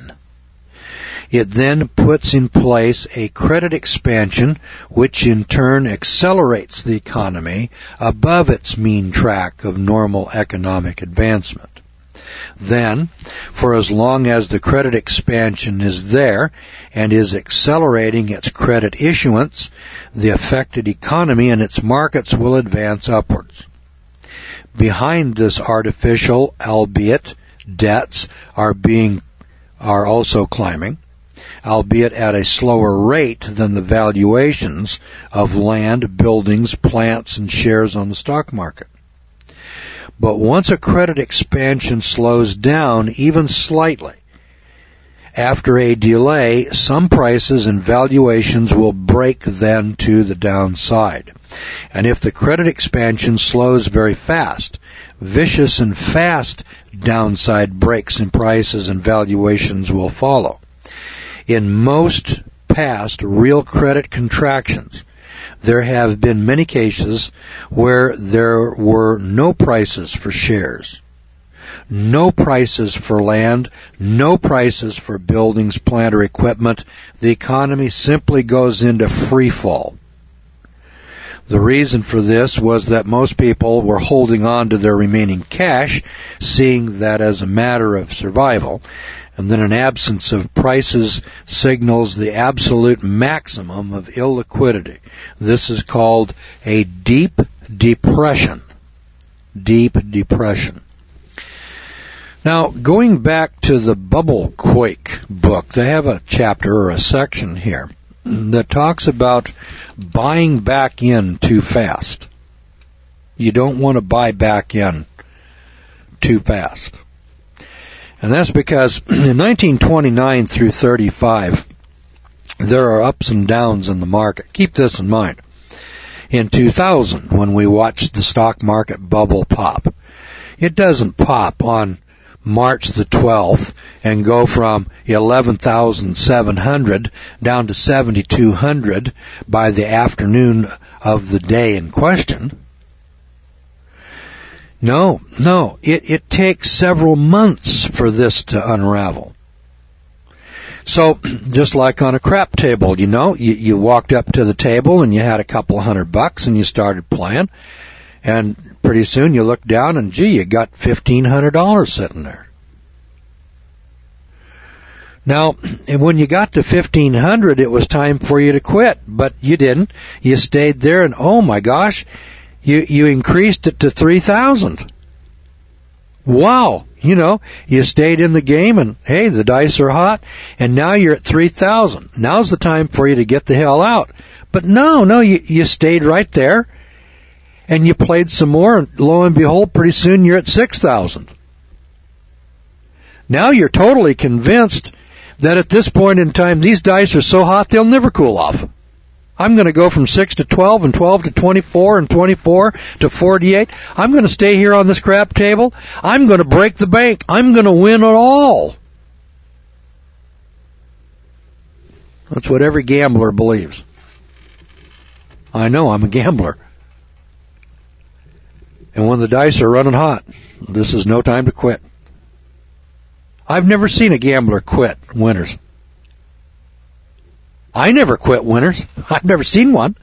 It then puts in place a credit expansion, which in turn accelerates the economy above its mean track of normal economic advancement. Then, for as long as the credit expansion is there and is accelerating its credit issuance, the affected economy and its markets will advance upwards. Behind this artificial, albeit debts are being are also climbing, albeit at a slower rate than the valuations of land, buildings, plants, and shares on the stock market. But once a credit expansion slows down, even slightly, after a delay, some prices and valuations will break then to the downside. And if the credit expansion slows very fast, vicious and fast downside breaks in prices and valuations will follow. In most past real credit contractions, there have been many cases where there were no prices for shares, no prices for land, no prices for buildings, plant, or equipment. The economy simply goes into free fall. The reason for this was that most people were holding on to their remaining cash, seeing that as a matter of survival, and then an absence of prices signals the absolute maximum of illiquidity. This is called a deep depression. Deep depression. Now, going back to the Bubble Quake book, they have a chapter or a section here that talks about buying back in too fast. You don't want to buy back in too fast. And that's because in nineteen twenty-nine through thirty-five, there are ups and downs in the market. Keep this in mind. In two thousand, when we watched the stock market bubble pop, it doesn't pop on March the twelfth and go from eleven thousand seven hundred down to seven thousand two hundred by the afternoon of the day in question. No, no, it, it takes several months for this to unravel. So, just like on a crap table, you know, you, you walked up to the table and you had a couple of hundred bucks and you started playing, and pretty soon you look down and, gee, you got fifteen hundred dollars sitting there. Now, when you got to fifteen hundred, it was time for you to quit, but you didn't. You stayed there, and oh my gosh, you you increased it to three thousand. Wow, you know, you stayed in the game, and hey, the dice are hot, and now you're at three thousand. Now's the time for you to get the hell out. But no, no, you you stayed right there, and you played some more, and lo and behold, pretty soon you're at six thousand. Now you're totally convinced that at this point in time, these dice are so hot they'll never cool off. I'm going to go from six to twelve and twelve to twenty-four and twenty-four to forty-eight. I'm going to stay here on this crap table. I'm going to break the bank. I'm going to win it all. That's what every gambler believes. I know, I'm a gambler. And when the dice are running hot, this is no time to quit. I've never seen a gambler quit winners. I never quit winners. I've never seen one.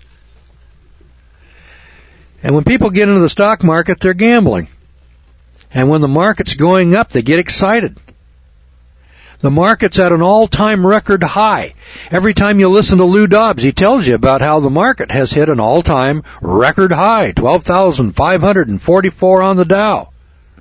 And when people get into the stock market, they're gambling. And when the market's going up, they get excited. The market's at an all-time record high. Every time you listen to Lou Dobbs, he tells you about how the market has hit an all-time record high, twelve thousand five hundred forty-four on the Dow.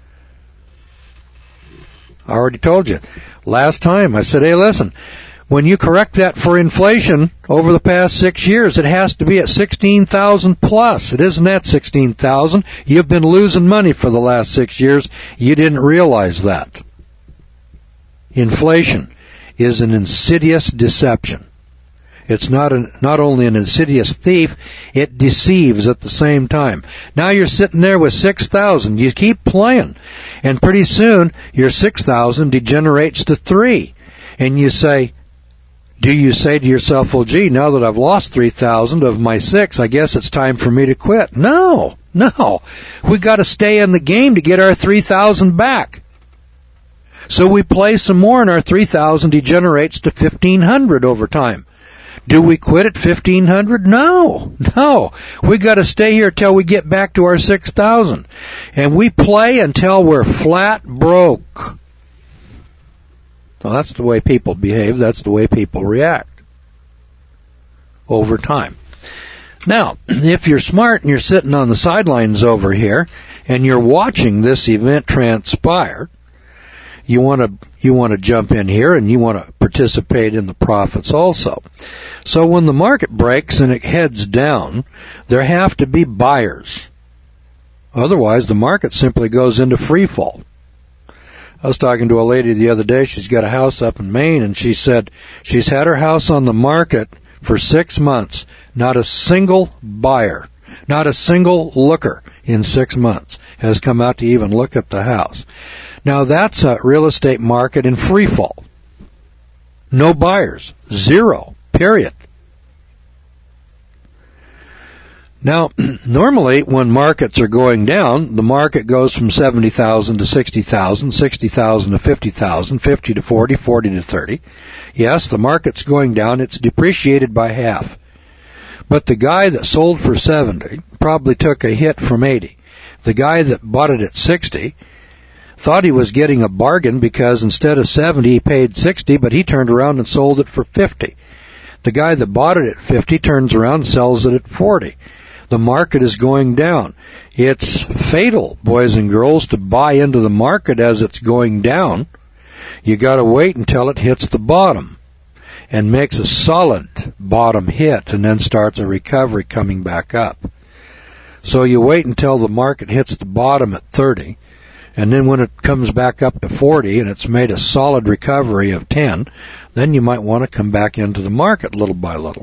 I already told you. Last time I said, hey, listen, when you correct that for inflation over the past six years, it has to be at sixteen thousand plus. It isn't at sixteen thousand. You've been losing money for the last six years. You didn't realize that. Inflation is an insidious deception. It's not a, not only an insidious thief, it deceives at the same time. Now you're sitting there with six thousand. You keep playing, and pretty soon your six thousand degenerates to three. And you say, do you say to yourself, well, gee, now that I've lost three thousand of my six, I guess it's time for me to quit. No, no. We've got to stay in the game to get our three thousand back. So we play some more, and our three thousand degenerates to fifteen hundred over time. Do we quit at fifteen hundred? No, no. We got to stay here till we get back to our six thousand. And we play until we're flat broke. So that's the way people behave. That's the way people react over time. Now, if you're smart and you're sitting on the sidelines over here and you're watching this event transpire, you want to you want to jump in here and you want to participate in the profits also. So when the market breaks and it heads down, there have to be buyers. Otherwise, the market simply goes into free fall. I was talking to a lady the other day. She's got a house up in Maine, and she said she's had her house on the market for six months. Not a single buyer, not a single looker in six months has come out to even look at the house. Now, that's a real estate market in free fall. No buyers. Zero. Period. Now, normally when markets are going down, the market goes from seventy thousand to sixty thousand, sixty thousand to fifty thousand, fifty to forty, forty to thirty. Yes, the market's going down. It's depreciated by half. But the guy that sold for seventy probably took a hit from eighty. The guy that bought it at sixty thought he was getting a bargain because instead of seventy he paid sixty, but he turned around and sold it for fifty. The guy that bought it at fifty turns around and sells it at forty. The market is going down. It's fatal, boys and girls, to buy into the market as it's going down. You got to wait until it hits the bottom and makes a solid bottom hit and then starts a recovery coming back up. So you wait until the market hits the bottom at thirty, and then when it comes back up to forty and it's made a solid recovery of ten, then you might want to come back into the market little by little.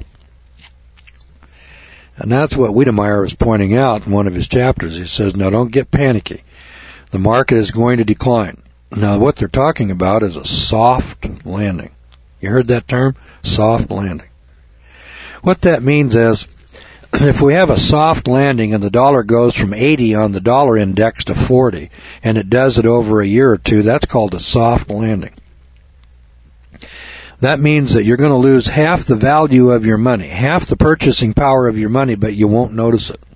And that's what Wiedemeyer is pointing out in one of his chapters. He says, now don't get panicky. The market is going to decline. Now what they're talking about is a soft landing. You heard that term? Soft landing. What that means is, if we have a soft landing and the dollar goes from eighty on the dollar index to forty, and it does it over a year or two, that's called a soft landing. That means that you're going to lose half the value of your money, half the purchasing power of your money, but you won't notice it.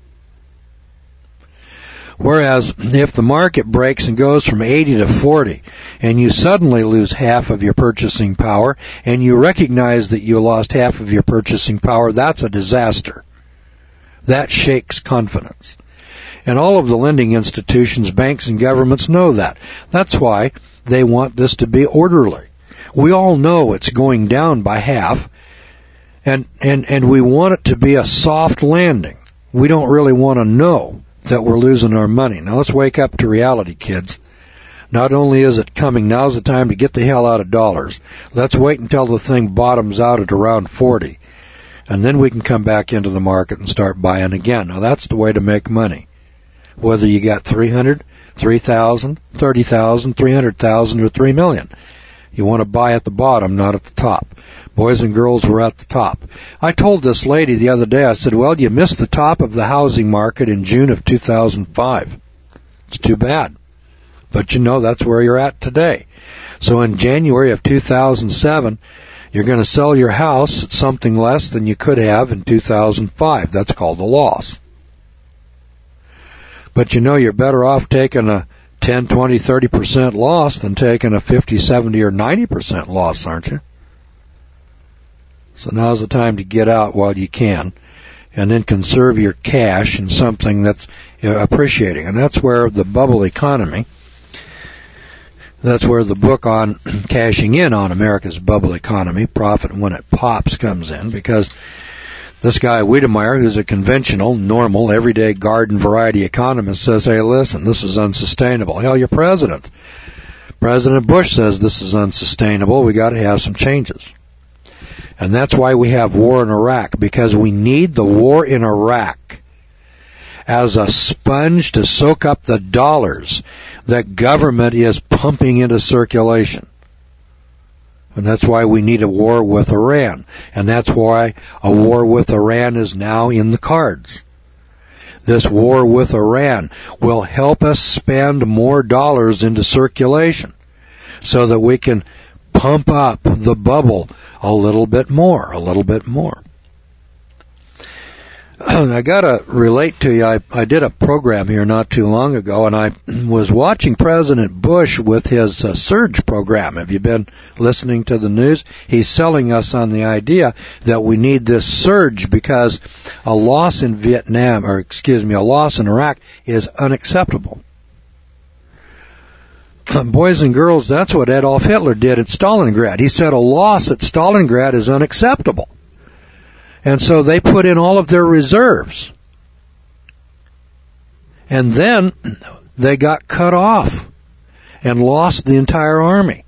Whereas if the market breaks and goes from eighty to forty, and you suddenly lose half of your purchasing power, and you recognize that you lost half of your purchasing power, that's a disaster. That shakes confidence. And all of the lending institutions, banks, and governments know that. That's why they want this to be orderly. We all know it's going down by half, and, and, and we want it to be a soft landing. We don't really want to know that we're losing our money. Now let's wake up to reality, kids. Not only is it coming, now's the time to get the hell out of dollars. Let's wait until the thing bottoms out at around forty, and then we can come back into the market and start buying again. Now that's the way to make money. Whether you got three hundred, three thousand, thirty thousand, three hundred thousand, or three million. You want to buy at the bottom, not at the top. Boys and girls, we're at the top. I told this lady the other day, I said, well, you missed the top of the housing market in June of two thousand five. It's too bad. But you know, that's where you're at today. So in January of two thousand seven, you're going to sell your house at something less than you could have in two thousand five. That's called a loss. But you know, you're better off taking a ten, twenty, thirty percent loss than taking a fifty, seventy, or ninety percent loss, aren't you? So now's the time to get out while you can, and then conserve your cash in something that's appreciating. And that's where the bubble economy, that's where the book on cashing in on America's bubble economy, Profit When It Pops, comes in, because this guy, Wiedemeyer, who's a conventional, normal, everyday garden variety economist, says, hey, listen, this is unsustainable. Hell, you're president. President Bush says this is unsustainable. We got to have some changes. And that's why we have war in Iraq, because we need the war in Iraq as a sponge to soak up the dollars that government is pumping into circulation. And that's why we need a war with Iran. And that's why a war with Iran is now in the cards. This war with Iran will help us spend more dollars into circulation so that we can pump up the bubble a little bit more, a little bit more. I got to relate to you. I, I did a program here not too long ago, and I was watching President Bush with his uh, surge program. Have you been listening to the news? He's selling us on the idea that we need this surge because a loss in Vietnam, or excuse me, a loss in Iraq is unacceptable. Boys and girls, that's what Adolf Hitler did at Stalingrad. He said a loss at Stalingrad is unacceptable. And so they put in all of their reserves. And then they got cut off and lost the entire army.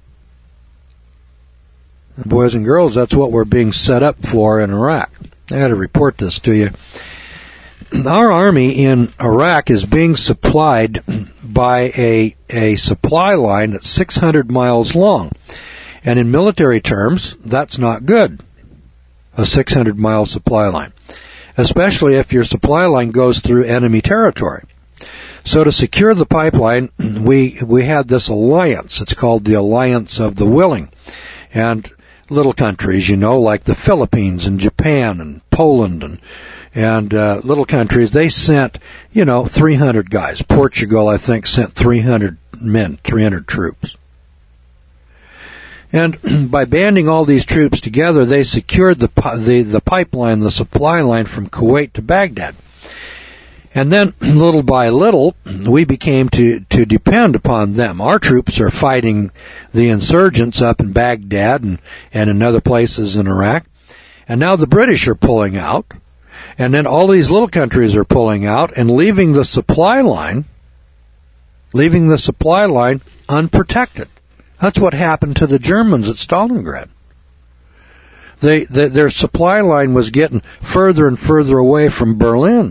Boys and girls, that's what we're being set up for in Iraq. I got to report this to you. Our army in Iraq is being supplied by a, a supply line that's six hundred miles long. And in military terms, that's not good, a six hundred mile supply line, especially if your supply line goes through enemy territory. So to secure the pipeline, we we had this alliance. It's called the Alliance of the Willing. And little countries, you know, like the Philippines and Japan and Poland and and uh, little countries, they sent, you know, three hundred guys. Portugal, I think, sent three hundred men, three hundred troops. And by banding all these troops together, they secured the, the the pipeline, the supply line from Kuwait to Baghdad. And then, little by little, we became to, to depend upon them. Our troops are fighting the insurgents up in Baghdad and, and in other places in Iraq. And now the British are pulling out. And then all these little countries are pulling out and leaving the supply line, leaving the supply line unprotected. That's what happened to the Germans at Stalingrad. They, they, their supply line was getting further and further away from Berlin.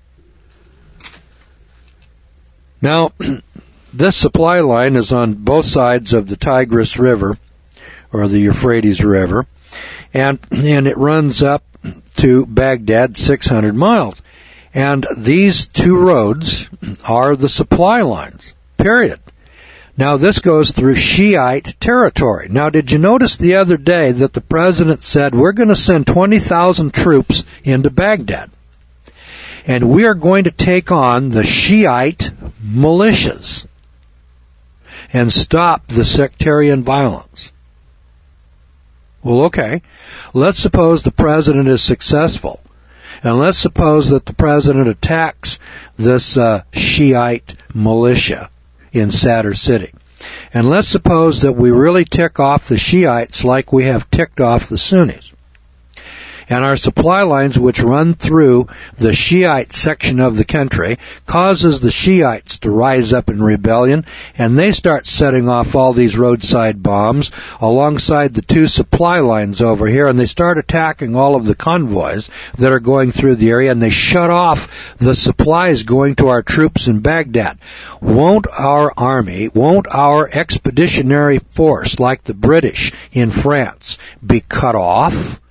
Now, this supply line is on both sides of the Tigris River, or the Euphrates River, and, and it runs up to Baghdad, six hundred miles. And these two roads are the supply lines, period. Now, this goes through Shiite territory. Now, did you notice the other day that the president said, we're going to send twenty thousand troops into Baghdad, and we are going to take on the Shiite militias and stop the sectarian violence? Well, okay. Let's suppose the president is successful. And let's suppose that the president attacks this uh, Shiite militia in Sadr City. And let's suppose that we really tick off the Shiites like we have ticked off the Sunnis. And our supply lines, which run through the Shiite section of the country, causes the Shiites to rise up in rebellion, and they start setting off all these roadside bombs alongside the two supply lines over here, and they start attacking all of the convoys that are going through the area, and they shut off the supplies going to our troops in Baghdad. Won't our army, won't our expeditionary force, like the British in France, be cut off?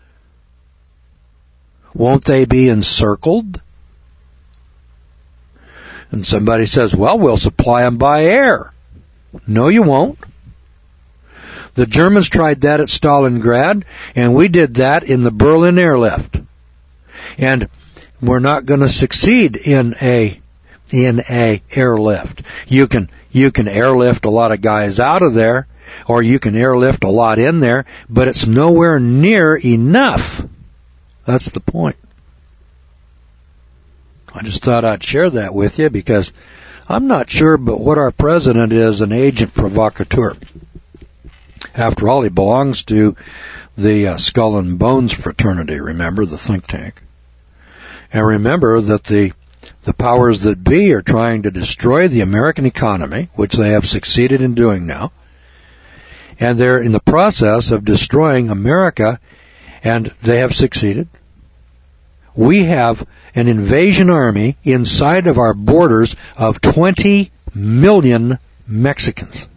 Won't they be encircled? And somebody says, well, we'll supply them by air. No, you won't. The Germans tried that at Stalingrad, and we did that in the Berlin airlift. And we're not going to succeed in a in a airlift. You can you can airlift a lot of guys out of there, or you can airlift a lot in there, but it's nowhere near enough. That's the point. I just thought I'd share that with you because I'm not sure but what our president is an agent provocateur. After all, he belongs to the uh, Skull and Bones fraternity, remember, the think tank. And remember that the the powers that be are trying to destroy the American economy, which they have succeeded in doing now. And they're in the process of destroying America, and they have succeeded. We have an invasion army inside of our borders of twenty million Mexicans.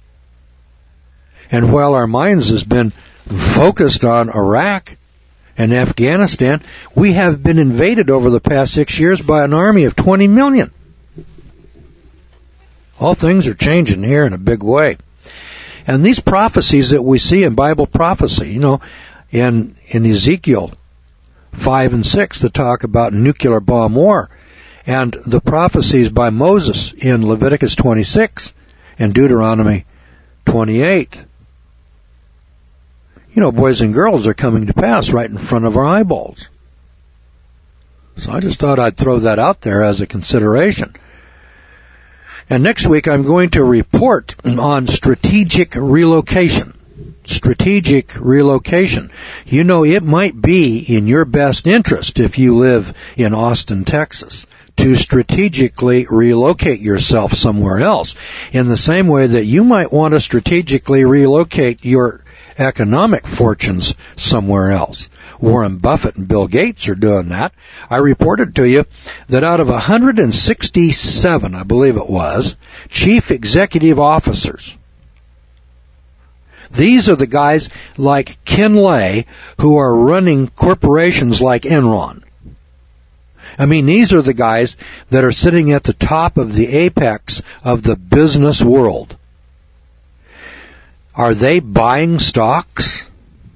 And while our minds has been focused on Iraq and Afghanistan, we have been invaded over the past six years by an army of twenty million. All things are changing here in a big way. And these prophecies that we see in Bible prophecy, you know, in, in Ezekiel five and six that talk about nuclear bomb war, and the prophecies by Moses in Leviticus twenty-six and Deuteronomy twenty-eight. You know, boys and girls, are coming to pass right in front of our eyeballs. So I just thought I'd throw that out there as a consideration. And next week I'm going to report on strategic relocation. Strategic relocation. You know, it might be in your best interest if you live in Austin, Texas, to strategically relocate yourself somewhere else, in the same way that you might want to strategically relocate your economic fortunes somewhere else. Warren Buffett and Bill Gates are doing that. I reported to you that out of one hundred sixty-seven, I believe it was, chief executive officers These are the guys like Ken Lay who are running corporations like Enron. I mean, these are the guys that are sitting at the top of the apex of the business world. Are they buying stocks?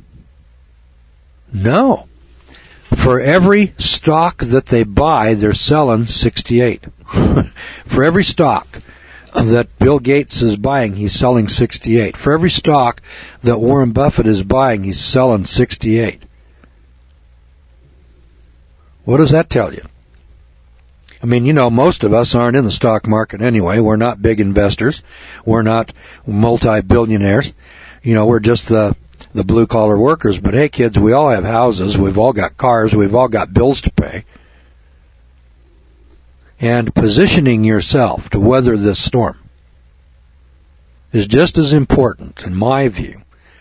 No. For every stock that they buy, they're selling sixty-eight. For every stock that Bill Gates is buying, he's selling sixty-eight. For every stock that Warren Buffett is buying, he's selling sixty-eight. What does that tell you? I mean, you know, most of us aren't in the stock market anyway. We're not big investors. We're not multi-billionaires. You know, we're just the the blue-collar workers. But hey, kids, we all have houses. We've all got cars. We've all got bills to pay. And positioning yourself to weather this storm is just as important, in my view,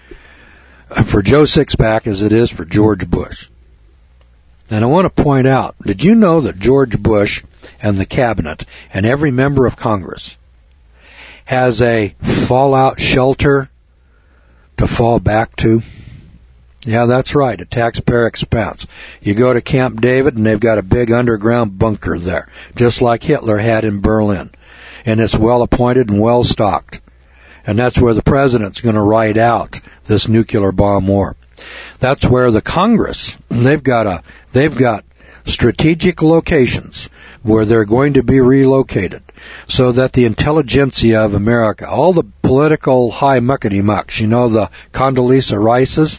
for Joe Sixpack as it is for George Bush. And I want to point out, did you know that George Bush and the cabinet and every member of Congress has a fallout shelter to fall back to? Yeah, that's right, at taxpayer expense. You go to Camp David and they've got a big underground bunker there, just like Hitler had in Berlin. And it's well appointed and well stocked. And that's where the president's going to ride out this nuclear bomb war. That's where the Congress, they've got a, they've got strategic locations where they're going to be relocated so that the intelligentsia of America, all the political high muckety-mucks, you know, the Condoleezza Rices,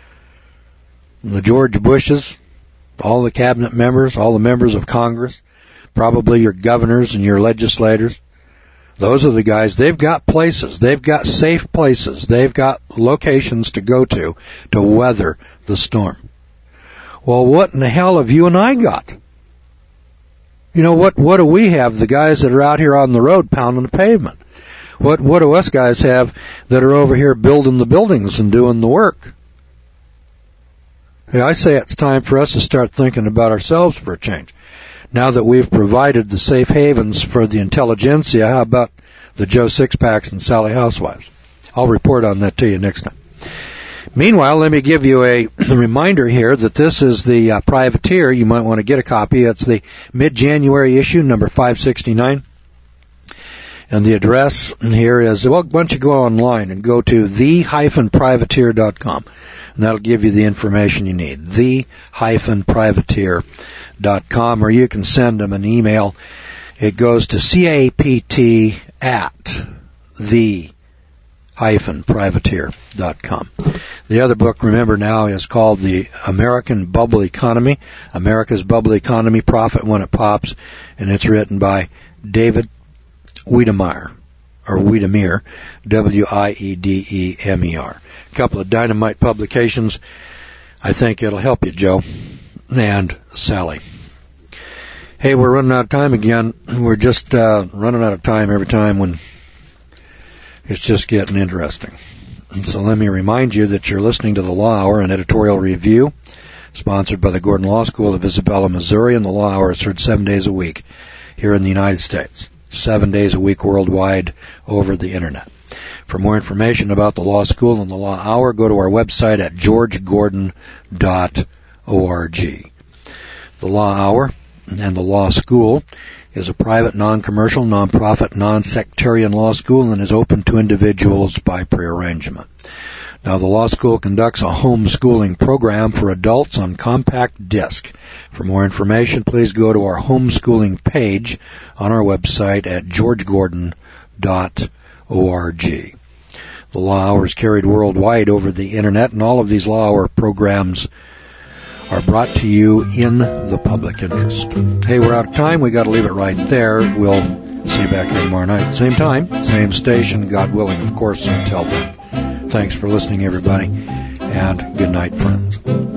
the George Bushes, all the cabinet members, all the members of Congress, probably your governors and your legislators, those are the guys, they've got places, they've got safe places, they've got locations to go to to weather the storm. Well, what in the hell have you and I got? You know, what what do we have, the guys that are out here on the road pounding the pavement? What what do us guys have that are over here building the buildings and doing the work? Hey, I say it's time for us to start thinking about ourselves for a change. Now that we've provided the safe havens for the intelligentsia, how about the Joe Sixpacks and Sally Housewives? I'll report on that to you next time. Meanwhile, let me give you a reminder here that this is the uh, Privateer. You might want to get a copy. It's the mid-January issue, number five sixty-nine. And the address here is, well, why don't you go online and go to the dash privateer dot com. And that'll give you the information you need, the dash privateer dot com, or you can send them an email. It goes to capt at the dash privateer dot com. The other book, remember now, is called The American Bubble Economy, America's Bubble Economy, Profit When It Pops, and it's written by David Wiedemeyer, or Wiedemeyer, W I E D E M E R. A couple of dynamite publications. I think it'll help you, Joe and Sally. Hey, we're running out of time again. We're just uh, running out of time every time when it's just getting interesting. And so let me remind you that you're listening to the Law Hour, an editorial review sponsored by the Gordon Law School of Isabella, Missouri, and the Law Hour is heard seven days a week here in the United States, seven days a week worldwide over the Internet. For more information about the Law School and the Law Hour, go to our website at george gordon dot org. The Law Hour and the Law School is a private, non-commercial, non-profit, non-sectarian law school and is open to individuals by prearrangement. Now, the law school conducts a homeschooling program for adults on compact disc. For more information, please go to our homeschooling page on our website at george gordon dot org. The Law Hour is carried worldwide over the Internet, and all of these Law Hour programs are brought to you in the public interest. Hey, we're out of time. We got to leave it right there. We'll see you back here tomorrow night. Same time, same station, God willing, of course, until then. Thanks for listening, everybody, and good night, friends.